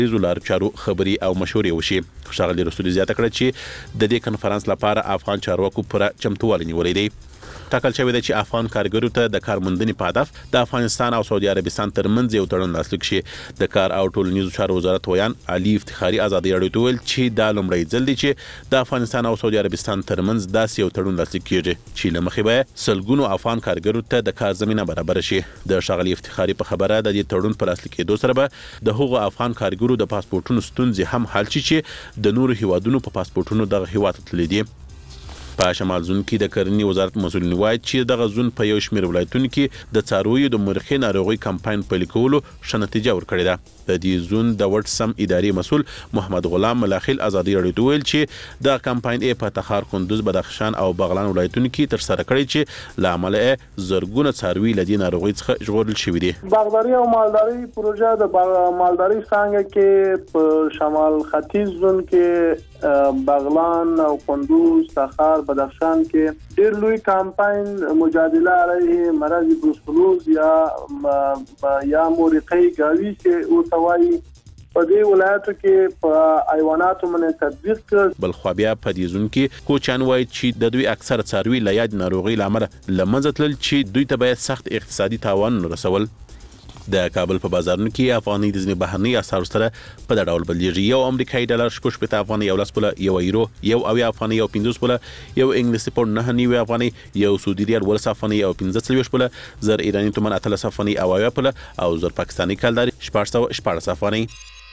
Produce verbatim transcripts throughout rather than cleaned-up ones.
لارو چارو خبري او مشورې وشي. ښاغلي رسولي زیاته کړه چې د دې کنفرانس لپاره افغان چارواکو پوره چمتووالی نیولی دی. ټاکل شوی دی چې افغان کارګرو ته د کارموندنې په هدف د افغانستان او سعودي عربستان ترمنځ یو تړون لاسلیک شي. د کار او ټولنیزو چارو وزارت ویان علي افتخاري ازادي راډیو ته ویل چې دا لومړی ځل دی چې د افغانستان او سعودي عربستان ترمنځ داسې یو تړون لاسلیک کیږي چې له مخې به سلګونو افغان کارګرو ته د کار زمینه برابر شي. د ښاغلي افتخاري په خبره د دې تړون په لاسلیک کېدو سره به د هغو افغان کارګرو د پاسپورټونو ستونزې هم حل شي چې د نورو هیوادونو په پاسپورټونو دغه هیواد ته تللي دي. په شمال زون کې د کرنې وزارت مسؤلین وایي چې دغه زون په یو شمېر ولایتونو کې د څارویو د مرخې ناروغۍ کمپاین پلي کولو ښه نتیجه ورکړې ده. د دې زون د وټسم اداري مسؤل محمد غلام ملاخیل ازادي راډیو ته ویل چې د کمپاین ای په تخار، کندوز، بدخشان او بغلان ولایتونو کې تر سره کړی چې له امله زرګونه څاروي له دې ناروغۍ څخه ژغورل شوي دي. باغداري او مالداري پروژه د مالداري څانګه کې په شمال ختیځ زون کې بغلان او کندوز، تخار، بدخشان کې ډېر لوی کمپاین مجادله علیه مرض بروسلوز یا یا مورقې ګاوي چې او توای په دې ولایتو کې په حیواناتو باندې تطبیق کړ. بل خو بیا په دې زون کې کوچان وایي چې د دوی اکثر څاروي له یاد ناروغي لامل لمنځه تلل چې دوی ته باید سخت اقتصادي تاوان رسول. د کابل په بازارونو کې افغاني د ځینې بهرني اسعارو سره په دا ډول بدلیږي. یو امریکایي ډالر شپږ شپېته افغاني، یو لس پوله، یو ایرو یو اویا افغاني، یو پنځوس پوله، یو انګلیسي پونډ نهه نوي افغاني، یو سعودي ریال ولس افغاني، یو پنځه څلوېښت پوله، زر ایراني تومن اتلس افغاني او اویا پوله، او زر پاکستاني کلداري شپږ سوه شپاړس افغاني.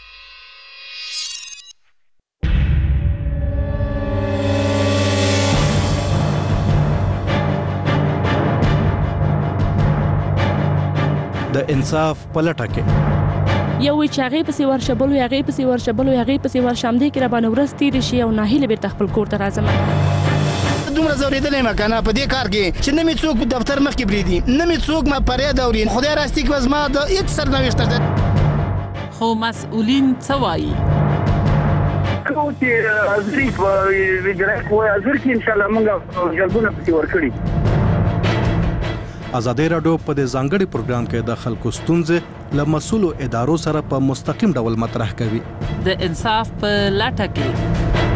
د انصاف پلټه کې یو وی چې هغه پسې ورشبلو هغه پسې ورشبلو هغه پسې ورشمدې کې را باندې ورس تیر شي او ناهیله بیرته خپل کور ته راځم. دومره زوریدلې ما کنه په دې کار کې چې نه می څوک دفتر مخ کې بریدي، نه می څوک ما پرې دوري. خدای راستي کې وزما د هیڅ سرنوشت ده. خو مسؤلین څه وایي؟ کوم چې ازري په ویډرک وای ازر کې ان شاء الله موږ جلبونه پسې ورکړي. ازادي راډیو په دې ځانګړي پروګرام کې د خلکو ستونزې له مسؤلو ادارو سره په مستقیم ډول مطرح کوي. د انصاف په لټه کې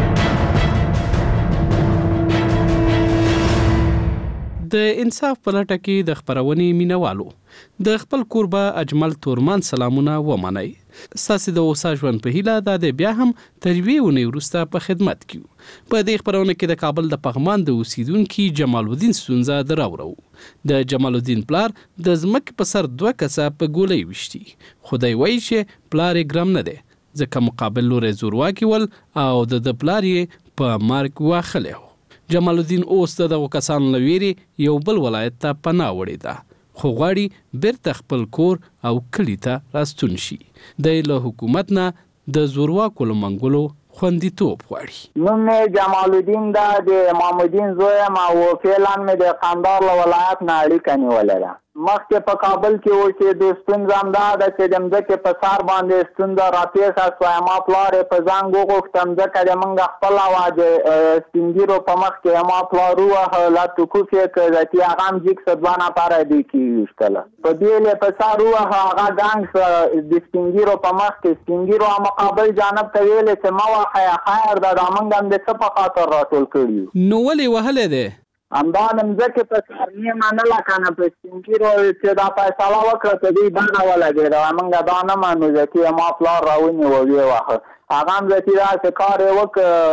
د انصاف په لټه کې د خبرونې مینوالو د خپل کوربه اجمل تورمان سلامونه ومنئ. ستاسو د اوسه ژوند په هیله دا د بیا هم تر یوې اونۍ وروسته په خدمت کې. په دې خبرونه کې د کابل د پغمان د اوسیدونکي جمال الدین ستونزه دراوړو. د جمال الدین پلار د ځمکې په سر دوه کسه په ګولۍ وشتي. خدای وایي چې پلار یې ګرم نه دی ځکه مقابل لوري زورواکي ول او د پلار یې په مرګ واخلی. جمال الدین اوس دغه کسانو له ویرې یو بل ولایت ته پناه وړې ده خو غواړي بیرته خپل کور او کلي ته راستون شي. د له حکومت نه د زورواکو له منګولو خوندیتوب غواړي. نوم مې جمال الدین دا د امام الدین زوی یم او فعلا مې د قندهار له ولایت نه اړیکه نیولې ده. مخکې په کابل کې و چې د ستونزه همدا ده چې د مځکې په سر باندې ستونزه راپېښه شوه. ما پلار یې په زنګ وغوښته مځکه د موږ خپله وه د سپین ږیرو په مخ کې ما پلار ووهه لا توکوف یې کړ چې هغه هم جګ څه دوه نفره دوی کې ویشتله. په دې یې په سر ووهه هغه ګنګ څه د سپین ږیرو په مخ کې سپین ږیرو مقابل جانب ته ویلې چې مه وهه خیر ده دا موږ هم د څه په خاطر راټول کړي یو. نو ولې وهلی دی؟ همدا د مځکې په سر نه منله که نه په سپین ږیرو چې دا فیصله وکړه په دوی بڼه ولګېده. موږ دا نه منو ځکه ما پلار راونیوه ویې واهه. هغه هم ځکه داسې کار یې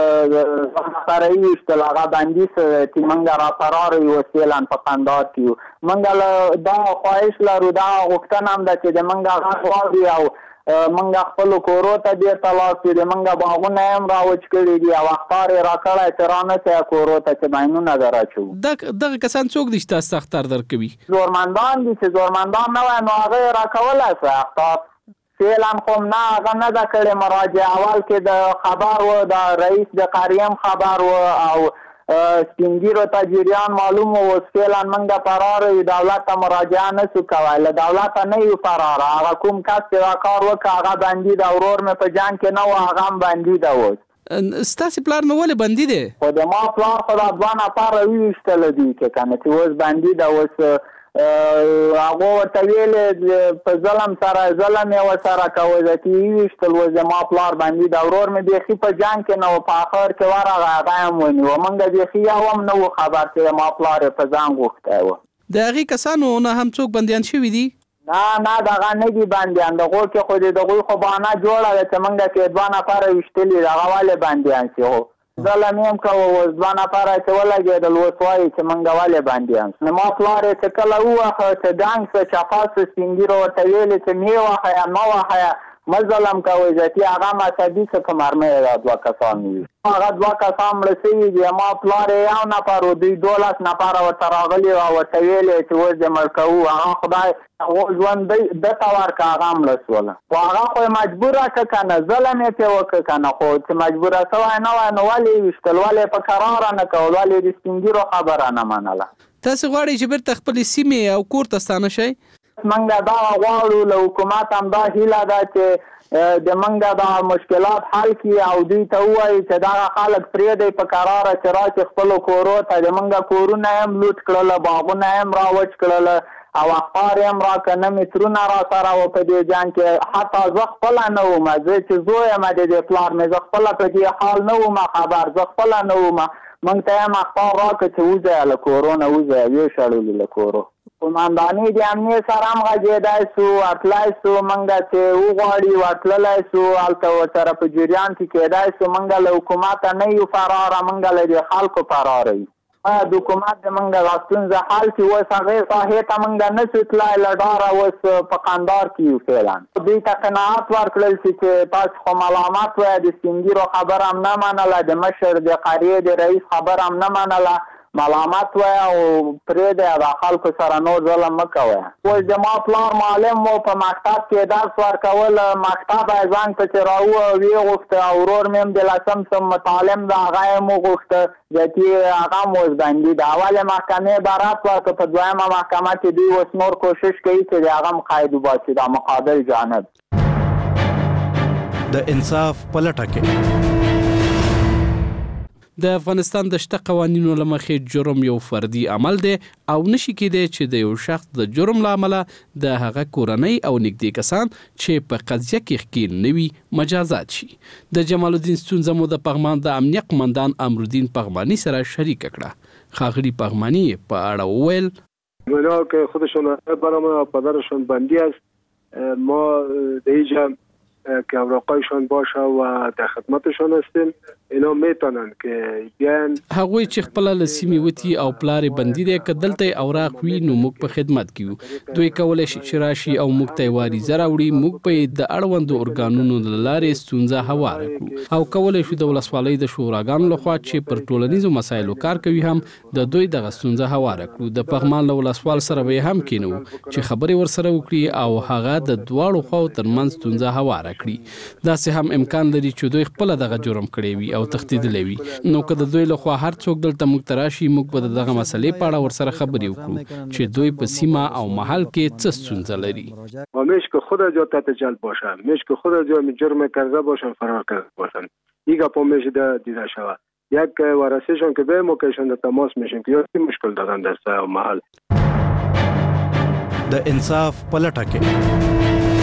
وکړه سره یې ویشتل هغه بندي چې موږ را فرار یو فعلا په قندهار کې یو. موږ له دا خواهش لرو دا غوښتنه هم ده چې د موږ غږ واوري او منګه خپل کورو ته دې طلاق دې منګه باغونه هم راوچ کړی دي او اختار راکړای چې رانه ته کورو ته چې باینونه دراچو. دغه دغه کسان څوک دي چې تاسو اختار درکوي؟ زورمندان دي چې زورمندان نه وای نو هغه راکولای شي اختار. فعلا خو نه هغه نه ده کړې مراجعه اول کې د خبر و د رئیس د قریم خبر و او سپین ږیرو ته جریان معلوم و فعلا موږ فرار یو دولت ته مراجعه نه شو کولی له دولته نه یو فرار. هغه کوم کس چې دا کار وکړه هغه بندي ده ورور مې په جنګ کې نه و هغه هم بندي ده اوس. ستاسې پلار نو ولې بندي دی؟ خو د ما پلار خو دا دوه نفره ویشتله دي که که نه چې اوس بندي ده اوس هغه ورته ویلې په ظلم سره ظلم یې ورسره کوه ځکه یې ویشتل و زما پلار باندې د ورور مې بیخي په جنګ کې نه و په اخر کې ورغی هغه هم ونیوه موږ بیخي یو هم نه وو خبر چې زما پلار یې په ځان غوښتی و. د هغې کسانو نه هم څوک بندیان شوي دي؟ نه نه دغه نه دي بندیان دغو کې خو د دغوی خو بهانه جوړه ده چې موږ کې دوه نفره ویشتلي دغه ولې بندیان شي خو ظلم یې هم کوه اوس دوه نفره چې ولګېدل اوس وایي چې موږ ولې بندیان شو. ما پلار یې چې کله ووهه چې ډنګ شه چپه شه سپین ږیرو ورته ویلې چې مې وهه مه وهه مه ظلم کوئ ځکه هغه مذهبي څه په مرمۍ دا دوه کسان وي. هغه دوه کسان مړه شوي دي. ما پلار یې یو نفر و دوی دولس نفره ورته راغلي وه ورته ویلې چې اوس دې مړ کوو هغه خدای هغه ژوند ده ته ورکړه هغه مړه شوله خو هغه خو یې مجبوره کړه که نه ظلم یې پرې وکړه که نه خو چې مجبوره شوی نه وای نو ولې یې ویشتل ولې یې په کراره نه کول ولې یې د سپین ږیرو خبره نه منله. تاسې غواړئ چې بیرته خپلې سیمې او کور ته ستانه شئ؟ موږ دغه غواړو له حکومت هم دا هیله ده چې د موږ دا مشکلات حل کړي او دوی ته ووایي چې دغه خلک پرېږدئ په کراره چې راشي خپلو کورو ته د موږ کورونه یې هم لوټ کړله باغونه یې هم راوچ کړله او اخبار یې هم راکړه نه مترونه را سره وه په دې جنګ کې حتی زه خپله نه وم زه چې زوی یم د دې پلار مې زه خپله په دې حال نه وم خبر زه خپله نه وم موږ ته یې هم اخبار راکړه چې وځئ له کورونه وځئ ویې شړلي له کورو. قومانداني د امنیت سره هم غږېدی سو ورتلی سو موږ چې وغواړي ورتللی سو هلته ورسره په جریان کې کېدی سو موږ له حکومته نه یو فراره موږ له دې خلکو فراره یو. باید حکومت د موږ دا ستونزه حل کړي. اوس هغې ساحې ته موږ نه شو تللی له ډاره اوس په قندار کې یو فعلا دوی ته قناعت ورکړل شي چې تاسو خو ملامت وایه د سپین ږیرو خبره هم نه منله د مشر د قریې د رئیس خبره هم نه منله ملامت وایه او پرېږدئ د خلکو سره نور ظلم مه کوئ. اوس زما پلار معلم و په مکتب کې درس ورکول مکتب یې ځان پسې راووه ویې غوښته او ورور مې هم د لسم صنف متعلم ده هغه یې هم وغوښته ځکه هغه هم اوس بندي ده. اولې محکمې برات ورکړه په دویمه محکمه کې دوی اوس نور کوشش کوي چې د هغه هم قید وباسي دا مقابل جانب. د انصاف په لټه کې د افغانستان د شته قوانینو له مخې جرم یو فردي عمل دی او نشي کېدی چې د یو شخص د جرم له امله د هغه کورنۍ او نږدې کسان چې په قضیه کې ښکیل نه وي مجازات شي. د جمال الدین ستونزه مو د پغمان د امنیه قماندان امرالدین پغمانی سره شریکه کړه. ښاغلي پغمانی په اړه وویل اونا که خودشون برای پدرشون بندی است ما دیجا که اوراقایشان باشه و در خدمتشان هستیم اینا میتونن که بیان هغوی چې خپل له سیمې وتی او پلار بندي دی که دلته اوراق وي نو موږ په خدمت کې دوی کولای شي چې راشي او موږ ته واریزه راوړي موږ په د اړوندو ارګانونو له لارې ستونزه هواره کړو او کولای شو د ولسوالۍ د شوراګانو لخوا چې پر ټولنیزو مسایلو کار کوي هم د دوی دغه ستونزه هواره کړو. د پغمان له ولسوال سره به هم کینو چې خبرې ورسره وکړي او هغه د دواړو خواو ترمنځ ستونزه هواره کړي. داسې هم امکان لري چې دوی خپل دغه جرم کړی وي او تختیدلی وي نو که د دوی لخوا هر څوک دلته موږ ته راشي موږ به دغه مسلې په اړه ورسره خبرې وکړو چې دوی په سیمه او محل کې څه ستونزه لري. همیش که خود جا تحت جلب باشن همیش که خود جا جرم کرده باشن فرار کرده باشن این گپا میشه دیده شود یک وارثیشون که به موقعشون در تماس میشن که یا مشکل دادن در سه محل. د انصاف په لټه کې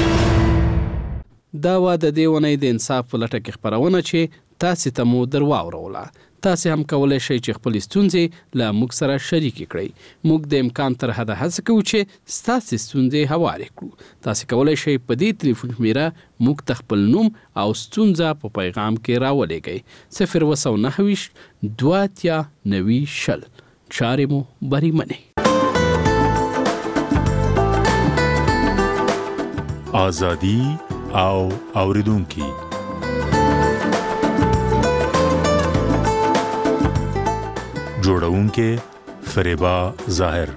دا و د دې ونې د انصاف په لټه کې خپرونه چې تاسې ته مو در واوروله. تاسې هم کولی شئ چې خپلې ستونزې له موږ سره شریکې کړئ. موږ د امکان تر حده هڅه کوو چې ستاسې ستونزې هوارې کړو. تاسې کولی شئ په دې تلیفون شمیره موږ ته خپل نوم او ستونزه په پیغام کې راولېږئ صفر اووه سوه نهه ویشت دوه اتیا نوي شل. چارې مو بریمنې. آزادي او اوریدونکي جوړونکي فریبا ظاهر.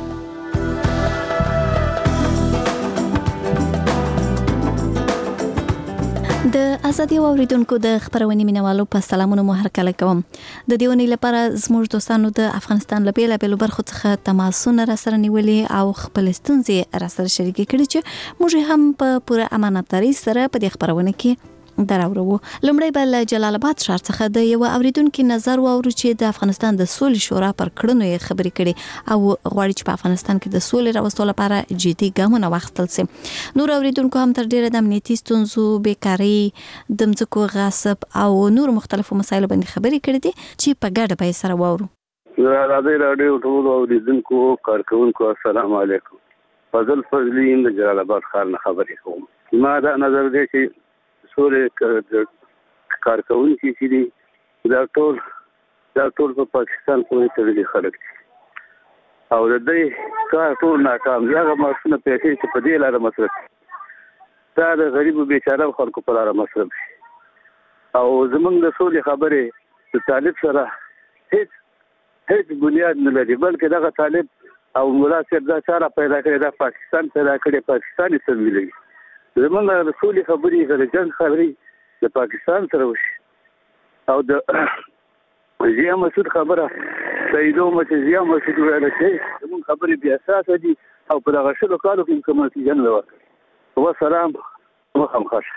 د ازادي اوریدونکو د خبرونې مینوالو په سلامونو مو هرکله کوم. د دې ونې لپاره زموږ دوستانو د افغانستان له بیلابېلو برخو څخه تماسونه را سره نیولې او خپل ستونزې را سره شریکې کړي چې موږ هم په پوره امانتدارۍ سره په دې خبرونه کې دراوړو. لومړی به له جلال آباد ښار څخه د یو اوریدونکو نظر واورو چې د افغانستان د سولې شورا پر کړنو یې خبرې کړي او غواړي چې په افغانستان کې د سولې راوستلو لپاره جدي ګامونه واخیستل شي. نور اوریدونکو هم تر ډیره د امنیتي ستونزو، بیکاري، د ځمکو غصب او نور مختلفو مسایلو باندې خبرې کړې دي چې په ګډه به یې سره واورو. راځي راډیو ټول اوریدونکو کارکونکو السلام علیکم. فضل فضلی د جلال آباد ښار نه خبرې کوم. ما دا نظر دی چې سولې کارکونکي چې دي دا ټول دا ټول په پاکستان پورې تړلي خلک دي او د دې کار ټول ناکام دي. هغه معاشونه پیسې چې په دې لاره مصرف دا د غریبو بیچاره خلکو په لاره مصرف شي او زمونږ د سولې خبرې د طالب سره هیڅ هیڅ بنیاد نه لري، بلکې دغه طالب او مولا صاحب دا چاره پیدا کړې دا پاکستان پیدا کړې پاکستاني سرمایه زمونږ د سولې خبرې د جنگ خبرې د پاکستان سره وشي او د ضیا مسعود خبره سیدو مته ضیا مسعود ویل چې زمونږ خبرې بیا اساس دي او په دغه شلو کالو کې کوم نتیجه نه وه. والسلام وخمخش.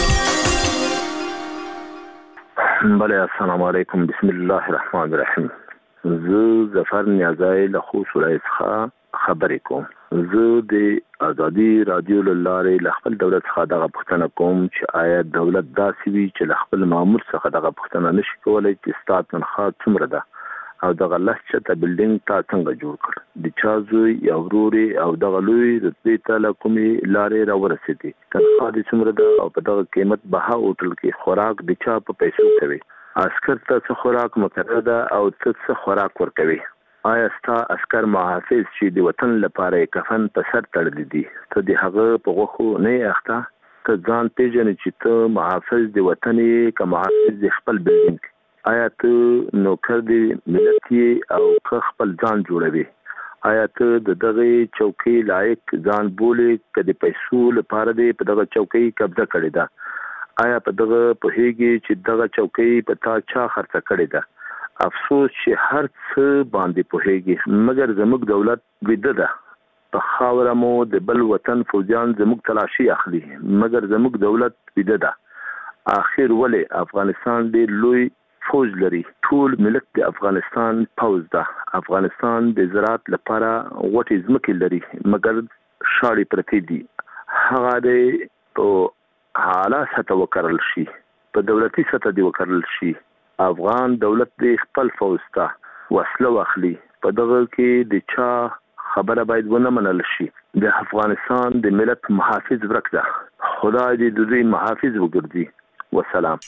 بله السلام علیکم. بسم الله الرحمن الرحیم. زه ظفر نیازی له خوست ولایت څخه خبرې کوم. زه د ازادي رادیو له لارې له خپل دولت څخه دغه پوښتنه کوم چې آیا دولت داسې وي چې له خپل مامور څخه دغه پوښتنه نشي کولی چې ستا تنخواه څومره ده او دغه لس چته بلډینګ تا څنګه جوړ کړ، د چا زوی یا ورور او دغه لوی رتبې ته له کومې لارې راورسېدې، تنخواه دې څومره ده او په دغه قیمت بها هوټل کې خوراک د چا په پیسو کوي، عسکر ته څه خوراک مقرر ده او ته څه خوراک ورکوي، آیا ستا عسکر محافظ چې د وطن لپاره کفن په سر تړلی دي ته د هغه په غوښو نه یې اخته؟ ته ځان پېژنې چې ته محافظ د وطن یې که محافظ د خپل بلډینګ؟ آیا ته نوکر دی ملت او که خپل ځان جوړوي؟ آیا ته د دغه چوکۍ لایق ځان بولې که د پیسو لپاره دی په دغه چوکۍ قبضه کړې ده؟ آیا په دغه پوهیږي چې دغه چوکۍ په تا چا خرڅه کړې ده؟ افسوس چې هر څه باندې پوهیږي مګر زموږ دولت ویده ده. په خاوره مو د بل وطن فوجیان زموږ تلاشي اخلي مګر زموږ دولت ویده ده. آخر ولې افغانستان ډېر لوی فوج لري، ټول ملت د افغانستان پوز ده. افغانستان د زراعت لپاره غوټې ځمکې لري مګر شاړې پرتې دي. هغه د په اعلی سطح وکرل شي، په دولتي سطح دی وکرل شي. افغان دولت د خپل فوج ته وسله واخلي، په دغه کې د چا خبره باید ونه منل شي. د افغانستان د ملت محافظ ورک ده، خدای دې د دوی محافظ وګرځي. والسلام.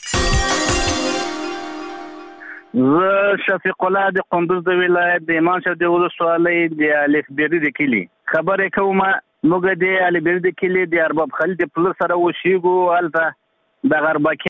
زه شفیق الله د قندوز د ولایت د ایمان شاه د ولسوالۍ د الف بیري د کلی خبرې کوم. موږ د الف بیري د کلی د ارباب خالد پلس سره وشيګو الته د غربکی